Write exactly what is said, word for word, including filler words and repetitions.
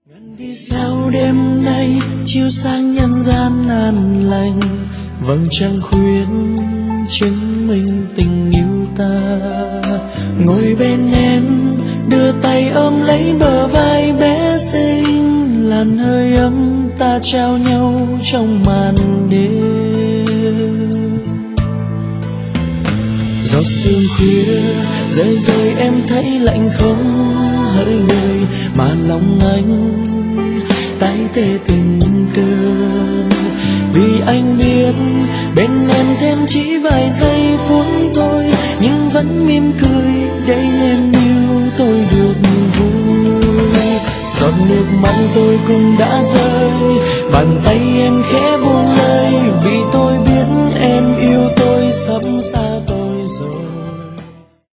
Vì sao đêm nay chiếu sáng nhân gian an lành, vầng trăng khuyên chứng minh tình yêu ta. Ngồi bên em đưa tay ôm lấy bờ vai bé xinh, làn hơi ấm ta trao nhau trong màn đêm. Giọt sương khuya rơi rơi em thấy lạnh không hỡi người, mà lòng anh tái tê từng cơn. Vì anh biết bên em thêm chỉ vài giây phút thôi, nhưng vẫn mỉm cười để em yêu tôi được vui. Giọt nước mắt tôi cũng đã rơi, bàn tay em khẽ